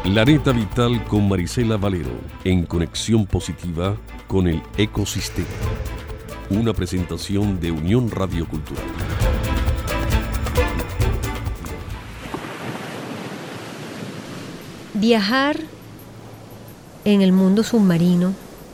Planeta Vital con Marisela Valero, en conexión positiva con el ecosistema. Una presentación de Unión Radio Cultural. Viajar en el mundo submarino,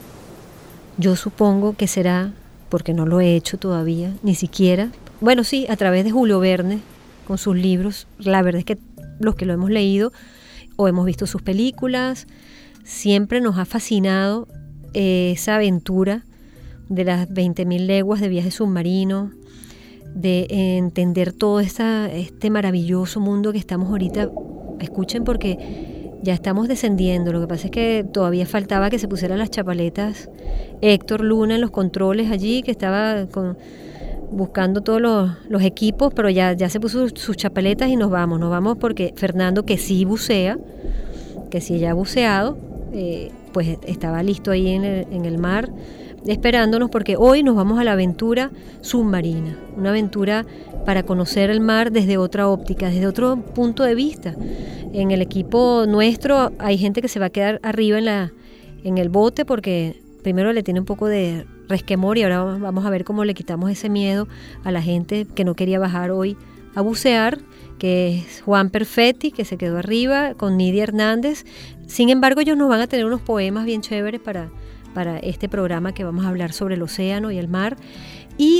yo supongo que será, porque no lo he hecho todavía, ni siquiera, bueno sí, a través de Julio Verne, con sus libros. La verdad es que los que lo hemos leído o hemos visto sus películas, siempre nos ha fascinado esa aventura de las 20.000 leguas de viaje submarino, de entender todo este maravilloso mundo que estamos ahorita. Escuchen, porque ya estamos descendiendo. Lo que pasa es que todavía faltaba que se pusieran las chapaletas Héctor Luna en los controles allí, que estaba buscando todos los equipos, pero ya se puso sus chapaletas y nos vamos porque Fernando, que sí bucea, que sí ya ha buceado, pues estaba listo ahí en el mar esperándonos, porque hoy nos vamos a la aventura submarina, una aventura para conocer el mar desde otra óptica, desde otro punto de vista. En el equipo nuestro hay gente que se va a quedar arriba en el bote, porque primero le tiene un poco de resquemor, y ahora vamos a ver cómo le quitamos ese miedo a la gente que no quería bajar hoy a bucear, que es Juan Perfetti, que se quedó arriba con Nidia Hernández. Sin embargo, ellos nos van a tener unos poemas bien chéveres para este programa, que vamos a hablar sobre el océano y el mar. Y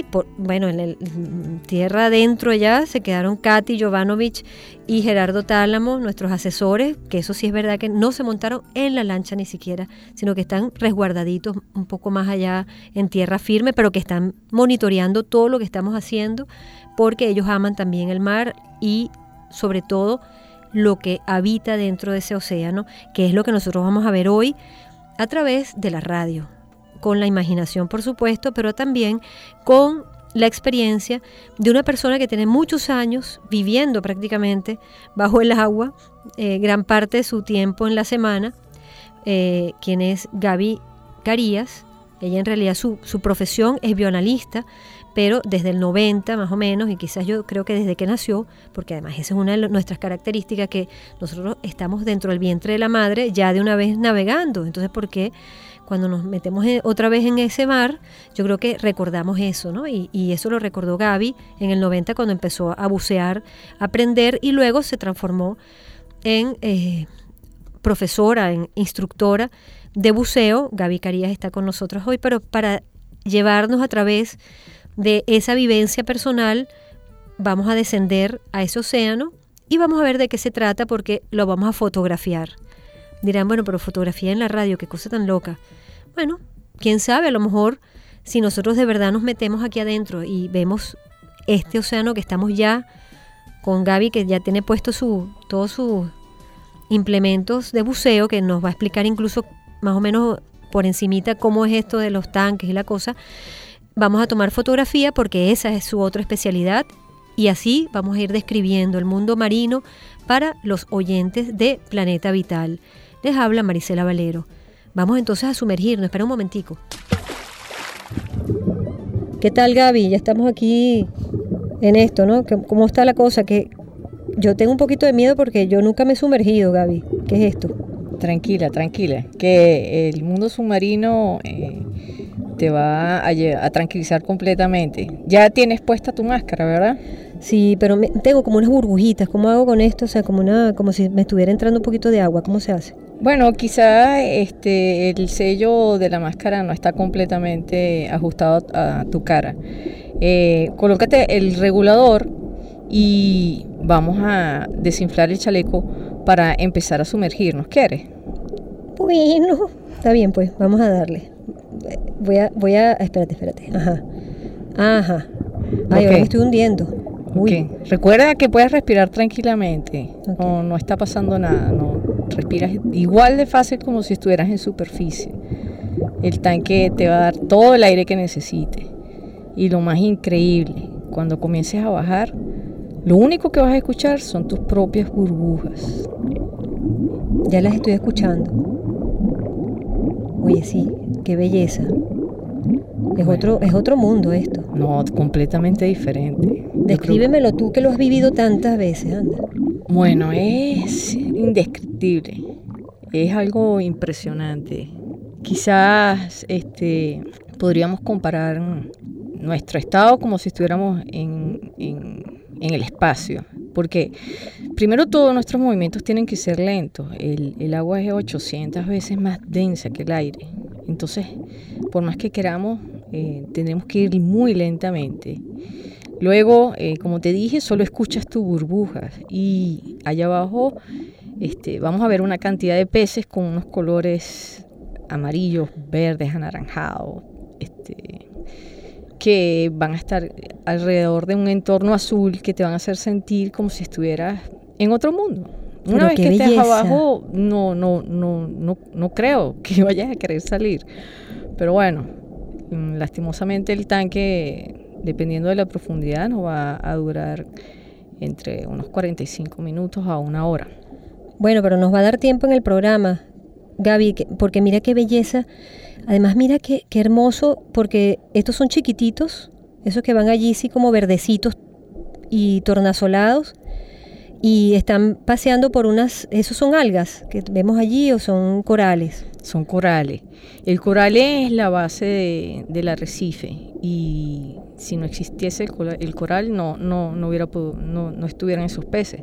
en tierra adentro allá se quedaron Katy Jovanovic y Gerardo Tálamo, nuestros asesores, que eso sí es verdad que no se montaron en la lancha ni siquiera, sino que están resguardaditos un poco más allá en tierra firme, pero que están monitoreando todo lo que estamos haciendo, porque ellos aman también el mar y sobre todo lo que habita dentro de ese océano, que es lo que nosotros vamos a ver hoy a través de la radio, con la imaginación, por supuesto, pero también con la experiencia de una persona que tiene muchos años viviendo prácticamente bajo el agua, gran parte de su tiempo en la semana, quien es Gaby Carías. Ella en realidad su profesión es bioanalista, pero desde el 90 más o menos, y quizás yo creo que desde que nació, porque además esa es una de nuestras características, que nosotros estamos dentro del vientre de la madre ya de una vez navegando. Entonces, ¿por qué cuando nos metemos otra vez en ese mar? Yo creo que recordamos eso, ¿no? Y eso lo recordó Gaby en el 90, cuando empezó a bucear, a aprender, y luego se transformó en profesora, en instructora de buceo. Gaby Carías está con nosotros hoy, pero para llevarnos a través de esa vivencia personal, vamos a descender a ese océano y vamos a ver de qué se trata, porque lo vamos a fotografiar. Dirán, bueno, pero fotografía en la radio, qué cosa tan loca. Bueno, quién sabe, a lo mejor si nosotros de verdad nos metemos aquí adentro y vemos este océano, que estamos ya con Gaby, que ya tiene puesto todos sus implementos de buceo, que nos va a explicar incluso más o menos por encimita cómo es esto de los tanques y la cosa. Vamos a tomar fotografía porque esa es su otra especialidad, y así vamos a ir describiendo el mundo marino para los oyentes de Planeta Vital. Les habla Marisela Valero. Vamos entonces a sumergirnos. Espera un momentico. ¿Qué tal, Gaby? Ya estamos aquí en esto, ¿no? ¿Cómo está la cosa? Que yo tengo un poquito de miedo porque yo nunca me he sumergido, Gaby. ¿Qué es esto? Tranquila, que el mundo submarino te va a tranquilizar completamente. Ya tienes puesta tu máscara, ¿verdad? Sí, pero tengo como unas burbujitas. ¿Cómo hago con esto? O sea, como si me estuviera entrando un poquito de agua. ¿Cómo se hace? Bueno, quizá el sello de la máscara no está completamente ajustado a tu cara. Colócate el regulador y vamos a desinflar el chaleco para empezar a sumergirnos. ¿Quieres? Bueno, está bien, pues vamos a darle. Voy a espérate. Ajá. Ay, Okay. ahora me estoy hundiendo. Okay. Recuerda que puedes respirar tranquilamente. Okay. No está pasando nada. No respiras igual de fácil como si estuvieras en superficie. El tanque te va a dar todo el aire que necesites. Y lo más increíble, cuando comiences a bajar, lo único que vas a escuchar son tus propias burbujas. Ya las estoy escuchando. Oye, sí, qué belleza. Es otro mundo esto. No, completamente diferente. Descríbemelo tú, que lo has vivido tantas veces, anda. Bueno, es indescriptible. Es algo impresionante. Quizás podríamos comparar nuestro estado como si estuviéramos en el espacio, porque primero todos nuestros movimientos tienen que ser lentos. El agua es 800 veces más densa que el aire, entonces por más que queramos tendremos que ir muy lentamente. Luego, como te dije, solo escuchas tus burbujas y allá abajo vamos a ver una cantidad de peces con unos colores amarillos, verdes, anaranjados, que van a estar alrededor de un entorno azul que te van a hacer sentir como si estuvieras en otro mundo. Una vez que estés abajo, no creo que vayas a querer salir. Pero bueno, lastimosamente el tanque, dependiendo de la profundidad, nos va a durar entre unos 45 minutos a 1 hora. Bueno, pero nos va a dar tiempo en el programa, Gaby, porque mira qué belleza. Además, mira qué hermoso, porque estos son chiquititos, esos que van allí sí como verdecitos y tornasolados, y están paseando por ¿esos son algas que vemos allí o son corales? Son corales. El coral es la base del arrecife, y si no existiese el coral no estuvieran esos peces.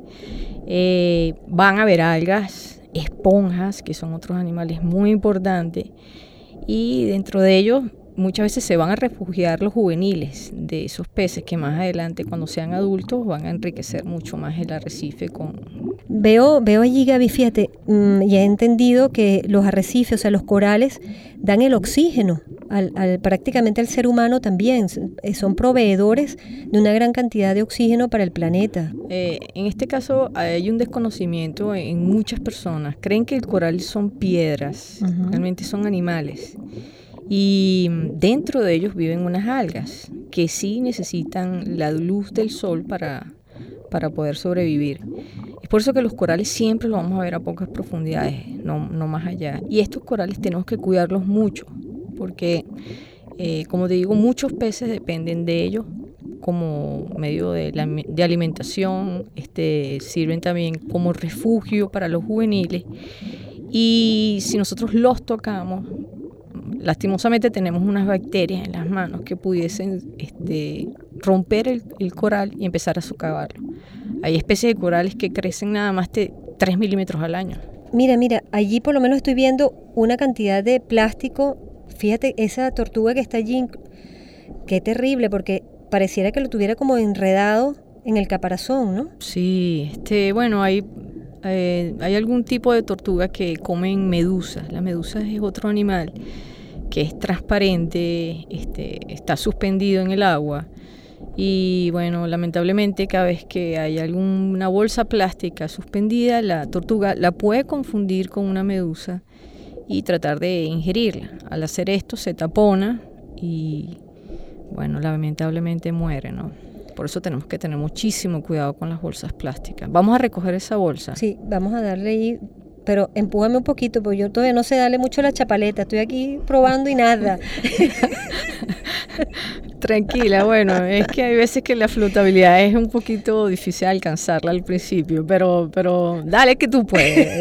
Van a haber algas, esponjas, que son otros animales muy importantes, y dentro de ellos muchas veces se van a refugiar los juveniles de esos peces que más adelante, cuando sean adultos, van a enriquecer mucho más el arrecife Veo allí, Gaby, fíjate, y he entendido que los arrecifes, o sea, los corales, dan el oxígeno prácticamente al ser humano también. Son proveedores de una gran cantidad de oxígeno para el planeta. En este caso hay un desconocimiento en muchas personas. Creen que el coral son piedras, realmente son animales. Y dentro de ellos viven unas algas que sí necesitan la luz del sol para poder sobrevivir. Es por eso que los corales siempre los vamos a ver a pocas profundidades, no más allá. Y estos corales tenemos que cuidarlos mucho, porque, como te digo, muchos peces dependen de ellos como medio de alimentación, sirven también como refugio para los juveniles. Y si nosotros los tocamos, lastimosamente tenemos unas bacterias en las manos que pudiesen romper el coral y empezar a socavarlo. Hay especies de corales que crecen nada más de 3 milímetros al año. Mira, allí por lo menos estoy viendo una cantidad de plástico. Fíjate, esa tortuga que está allí, qué terrible, porque pareciera que lo tuviera como enredado en el caparazón, ¿no? Sí, bueno, hay algún tipo de tortuga que comen medusas. La medusa es otro animal que es transparente, está suspendido en el agua, y bueno, lamentablemente cada vez que hay alguna bolsa plástica suspendida, la tortuga la puede confundir con una medusa y tratar de ingerirla. Al hacer esto se tapona y bueno, lamentablemente muere, ¿no? Por eso tenemos que tener muchísimo cuidado con las bolsas plásticas. Vamos a recoger esa bolsa. Sí, vamos a darle ahí, pero empújame un poquito, porque yo todavía no sé darle mucho a la chapaleta. Estoy aquí probando y nada. Tranquila, bueno, es que hay veces que la flotabilidad es un poquito difícil alcanzarla al principio, pero dale que tú puedes.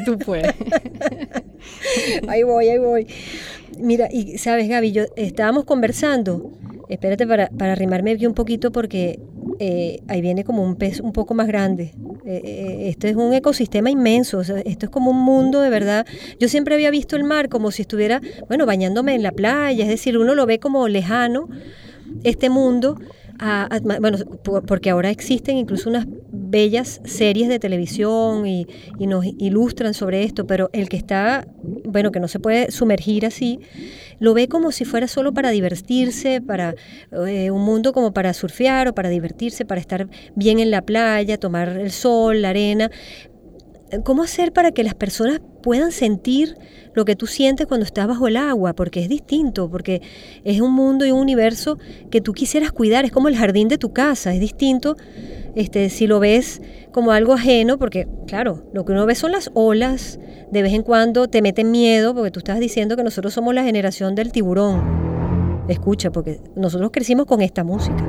Ahí voy. Mira, y sabes, Gaby, estábamos conversando, espérate para arrimarme aquí un poquito, porque ahí viene como un pez un poco más grande. Esto es un ecosistema inmenso, o sea, esto es como un mundo de verdad. Yo siempre había visto el mar como si estuviera, bañándome en la playa, es decir, uno lo ve como lejano, este mundo, porque ahora existen incluso unas bellas series de televisión y nos ilustran sobre esto, pero el que está, que no se puede sumergir así, lo ve como si fuera solo para divertirse, para un mundo como para surfear o para divertirse, para estar bien en la playa, tomar el sol, la arena. ¿Cómo hacer para que las personas puedan sentir lo que tú sientes cuando estás bajo el agua? Porque es distinto, porque es un mundo y un universo que tú quisieras cuidar, es como el jardín de tu casa, es distinto si lo ves como algo ajeno, porque claro, lo que uno ve son las olas, de vez en cuando te meten miedo, porque tú estás diciendo que nosotros somos la generación del tiburón. Escucha, porque nosotros crecimos con esta música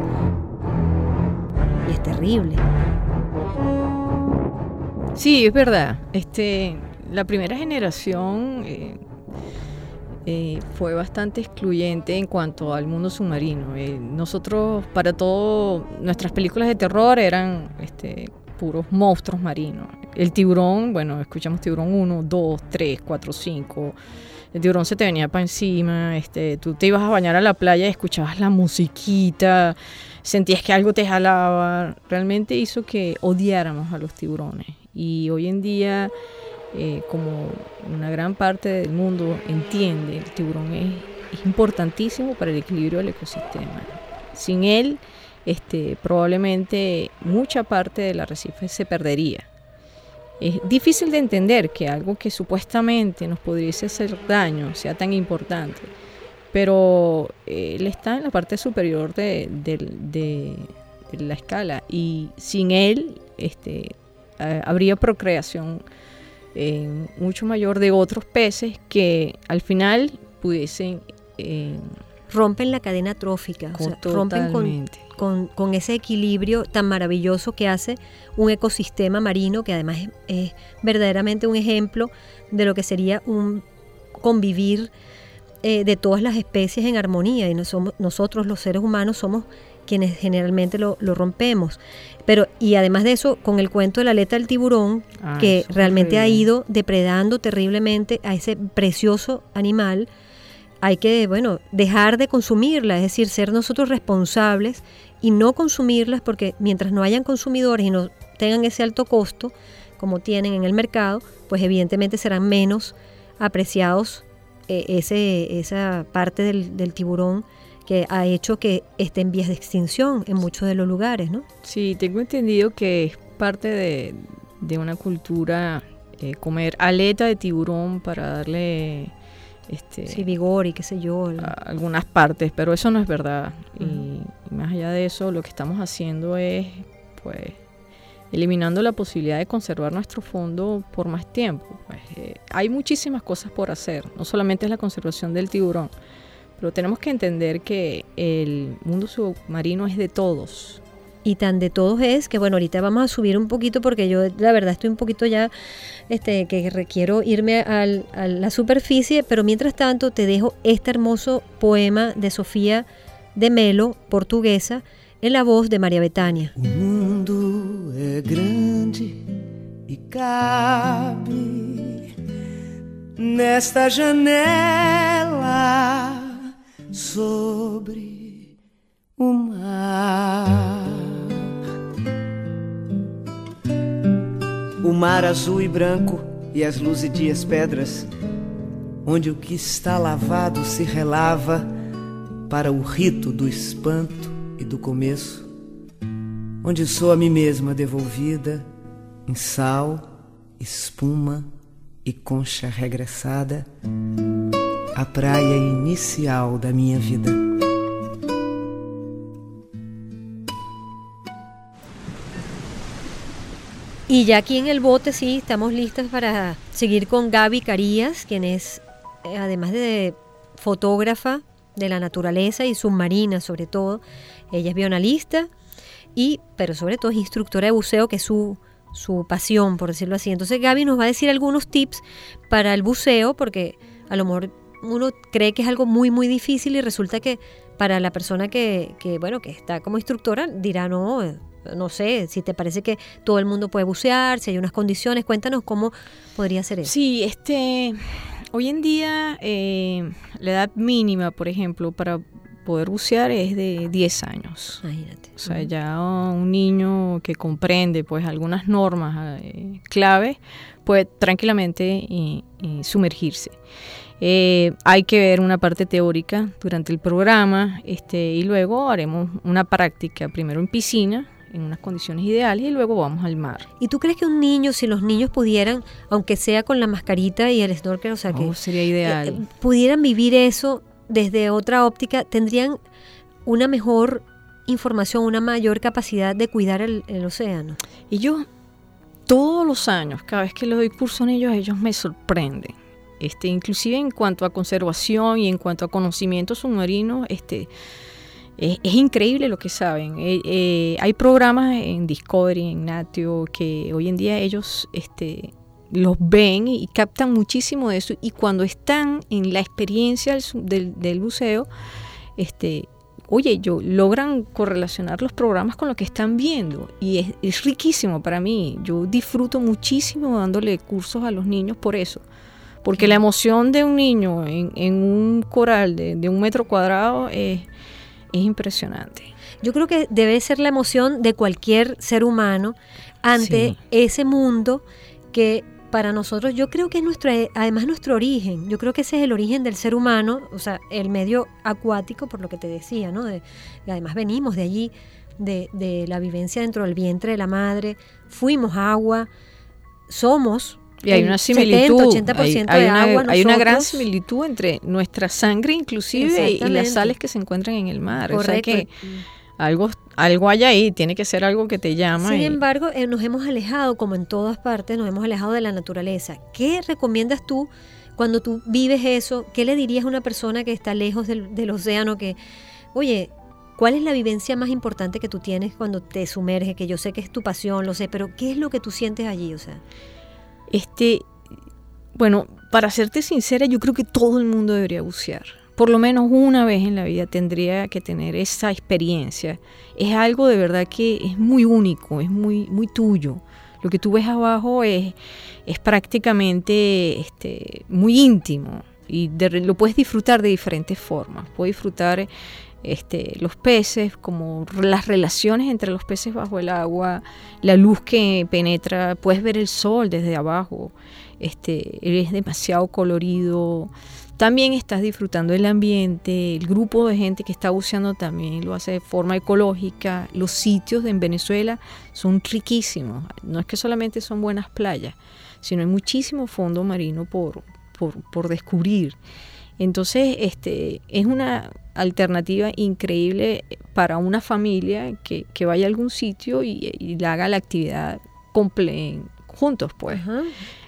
y es terrible. Sí, es verdad. la primera generación fue bastante excluyente en cuanto al mundo submarino. Nosotros, para todo, nuestras películas de terror eran puros monstruos marinos. El tiburón, bueno, escuchamos tiburón 1, 2, 3, 4, 5. El tiburón se te venía para encima, tú te ibas a bañar a la playa y escuchabas la musiquita, sentías que algo te jalaba. Realmente hizo que odiáramos a los tiburones. Y hoy en día, como una gran parte del mundo entiende, el tiburón es importantísimo para el equilibrio del ecosistema. Sin él, probablemente mucha parte del arrecife se perdería. Es difícil de entender que algo que supuestamente nos pudiese hacer daño sea tan importante, pero él está en la parte superior de la escala, y sin él habría procreación mucho mayor de otros peces que al final pudiesen... rompen la cadena trófica, o sea, rompen con ese equilibrio tan maravilloso que hace un ecosistema marino, que además es verdaderamente un ejemplo de lo que sería un convivir de todas las especies en armonía, y nosotros los seres humanos somos quienes generalmente lo rompemos. Y además de eso, con el cuento de la aleta del tiburón, que realmente ha ido depredando terriblemente a ese precioso animal, hay que, dejar de consumirla, es decir, ser nosotros responsables y no consumirlas, porque mientras no hayan consumidores y no tengan ese alto costo como tienen en el mercado, pues evidentemente serán menos apreciados esa parte del tiburón que ha hecho que esté en vías de extinción en muchos de los lugares, ¿no? Sí, tengo entendido que es parte de una cultura comer aleta de tiburón para darle... sí, vigor y qué sé yo. Algunas partes, pero eso no es verdad. Y más allá de eso, lo que estamos haciendo es, pues, eliminando la posibilidad de conservar nuestro fondo por más tiempo. Hay muchísimas cosas por hacer, no solamente es la conservación del tiburón, pero tenemos que entender que el mundo submarino es de todos. Y tan de todos es que, ahorita vamos a subir un poquito, porque yo la verdad estoy un poquito ya, que requiero irme a la superficie, pero mientras tanto te dejo este hermoso poema de Sofía de Mello, portuguesa, en la voz de María Betania. O mundo é grande e cabe nesta janela sobre o mar. O mar azul e branco e as luzidias pedras, onde o que está lavado se relava para o rito do espanto e do começo, onde sou a mim mesma devolvida em sal, espuma e concha regressada, a praia inicial da minha vida. Y ya aquí en el bote sí estamos listas para seguir con Gaby Carías, quien es, además de fotógrafa de la naturaleza y submarina sobre todo, ella es bioanalista, pero sobre todo es instructora de buceo, que es su pasión, por decirlo así. Entonces Gaby nos va a decir algunos tips para el buceo, porque a lo mejor uno cree que es algo muy muy difícil, y resulta que para la persona que está como instructora dirá no sé, si te parece que todo el mundo puede bucear, si hay unas condiciones. Cuéntanos cómo podría ser eso. Sí, hoy en día la edad mínima, por ejemplo, para poder bucear es de 10 años. Imagínate. O sea, ya un niño que comprende pues algunas normas clave puede tranquilamente sumergirse. Hay que ver una parte teórica durante el programa, y luego haremos una práctica primero en piscina, en unas condiciones ideales, y luego vamos al mar. ¿Y tú crees que un niño, si los niños pudieran, aunque sea con la mascarita y el snorkel, que sería ideal, pudieran vivir eso desde otra óptica, tendrían una mejor información, una mayor capacidad de cuidar el océano? Y yo, todos los años, cada vez que les doy curso en ellos me sorprenden. Inclusive en cuanto a conservación y en cuanto a conocimiento submarino, es increíble lo que saben. Hay programas en Discovery, en Natio, que hoy en día ellos los ven y captan muchísimo de eso, y cuando están en la experiencia del buceo, logran correlacionar los programas con lo que están viendo, y es riquísimo para mí. Yo disfruto muchísimo dándole cursos a los niños por eso, porque la emoción de un niño en un coral de 1 metro cuadrado es impresionante. Yo creo que debe ser la emoción de cualquier ser humano ante ese mundo que para nosotros, yo creo que es además nuestro origen. Yo creo que ese es el origen del ser humano, o sea, el medio acuático, por lo que te decía, ¿no? Y además venimos de allí, de la vivencia dentro del vientre de la madre, fuimos agua, somos... Y hay una similitud, 70-80% de agua. Hay una gran similitud entre nuestra sangre inclusive y las sales que se encuentran en el mar. Correcto. O sea que algo hay ahí, tiene que ser algo que te llama. Sin embargo, nos hemos alejado, como en todas partes, nos hemos alejado de la naturaleza. ¿Qué recomiendas tú cuando tú vives eso? ¿Qué le dirías a una persona que está lejos del océano? Oye, ¿cuál es la vivencia más importante que tú tienes cuando te sumerges? Que yo sé que es tu pasión, lo sé, pero ¿qué es lo que tú sientes allí? O sea, bueno, para serte sincera, yo creo que todo el mundo debería bucear. Por lo menos una vez en la vida tendría que tener esa experiencia. Es algo de verdad que es muy único, es muy, muy tuyo. Lo que tú ves abajo es prácticamente muy íntimo, y lo puedes disfrutar de diferentes formas. Puedes disfrutar los peces, como las relaciones entre los peces bajo el agua, la luz que penetra, puedes ver el sol desde abajo, es demasiado colorido. También estás disfrutando del ambiente, el grupo de gente que está buceando también lo hace de forma ecológica. Los sitios en Venezuela son riquísimos, no es que solamente son buenas playas, sino hay muchísimo fondo marino por descubrir. Entonces, es una alternativa increíble para una familia que vaya a algún sitio y haga la actividad juntos, pues. Ajá.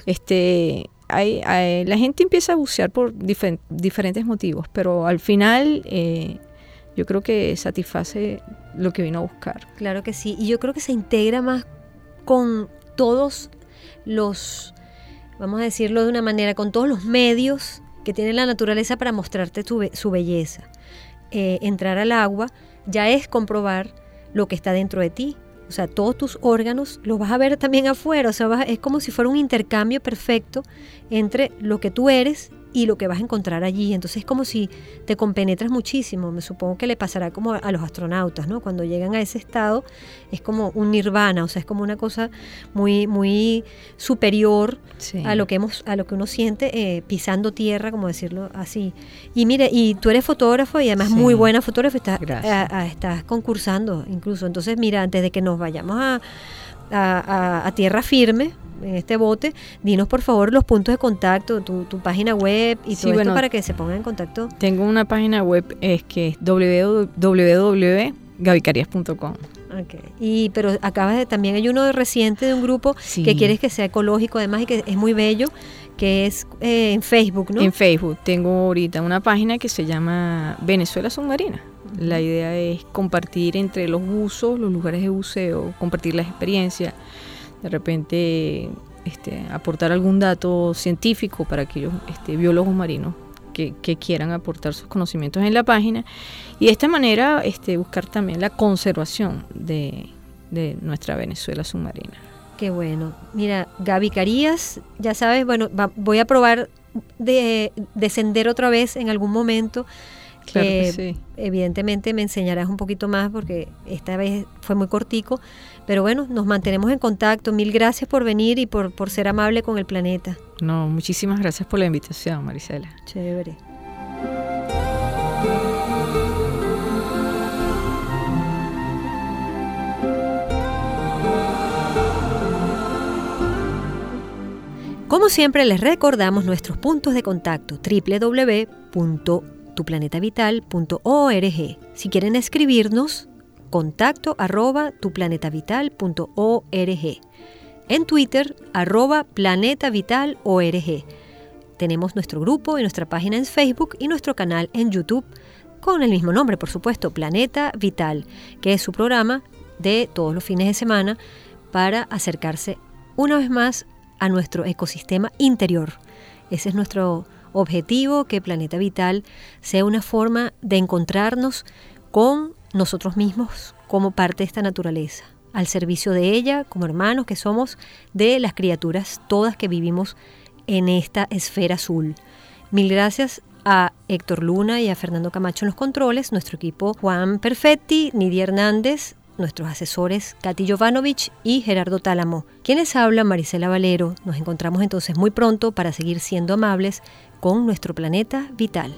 La gente empieza a bucear por diferentes motivos, pero al final yo creo que satisface lo que vino a buscar. Claro que sí, y yo creo que se integra más con todos los, vamos a decirlo de una manera, con todos los medios que tiene la naturaleza para mostrarte su belleza. Entrar al agua ya es comprobar lo que está dentro de ti. O sea, todos tus órganos los vas a ver también afuera. O sea, es como si fuera un intercambio perfecto entre lo que tú eres y lo que vas a encontrar allí. Entonces es como si te compenetras muchísimo. Me supongo que le pasará como a los astronautas, ¿no? Cuando llegan a ese estado es como un nirvana, o sea, es como una cosa muy, muy superior a lo que uno siente pisando tierra, como decirlo así. Y mire, y tú eres fotógrafo y además muy buena fotógrafa, estás concursando incluso. Entonces, mira, antes de que nos vayamos a tierra firme en este bote, dinos por favor los puntos de contacto, tu página web y todo esto para que se pongan en contacto. Tengo una página web que es www.gavicarias.com. Okay. Pero también hay uno reciente de un grupo que quieres que sea ecológico además y que es muy bello, que es en Facebook, ¿no? En Facebook tengo ahorita una página que se llama Venezuela Submarina. La idea es compartir entre los buzos, los lugares de buceo, compartir las experiencias, de repente aportar algún dato científico para aquellos biólogos marinos que quieran aportar sus conocimientos en la página, y de esta manera buscar también la conservación de nuestra Venezuela submarina. Qué bueno. Mira, Gaby Carías, ya sabes, bueno, voy a probar de descender otra vez en algún momento. Claro que sí. Evidentemente me enseñarás un poquito más porque esta vez fue muy cortico, pero bueno, nos mantenemos en contacto. Mil gracias por venir y por ser amable con el planeta. No, muchísimas gracias por la invitación, Marisela. Chévere. Como siempre les recordamos nuestros puntos de contacto: www.tuplanetavital.org. Si quieren escribirnos, contacto@tuplanetavital.org. En Twitter, @planetavitalorg. Tenemos nuestro grupo y nuestra página en Facebook y nuestro canal en YouTube con el mismo nombre, por supuesto, Planeta Vital, que es su programa de todos los fines de semana para acercarse una vez más a nuestro ecosistema interior. Ese es nuestro objetivo, que Planeta Vital sea una forma de encontrarnos con nosotros mismos como parte de esta naturaleza, al servicio de ella, como hermanos que somos de las criaturas todas que vivimos en esta esfera azul. Mil gracias a Héctor Luna y a Fernando Camacho en los controles, nuestro equipo Juan Perfetti, Nidia Hernández, nuestros asesores Katy Jovanovic y Gerardo Tálamo. Quienes hablan, Marisela Valero. Nos encontramos entonces muy pronto para seguir siendo amables con nuestro planeta vital.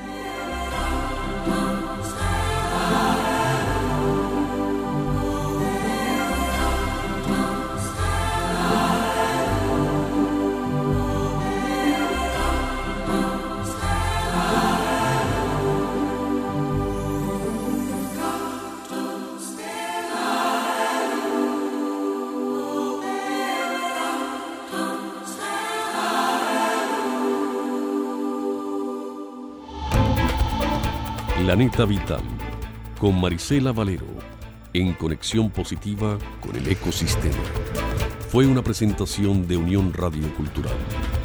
Planeta Vital, con Marisela Valero, en conexión positiva con el ecosistema. Fue una presentación de Unión Radio Cultural.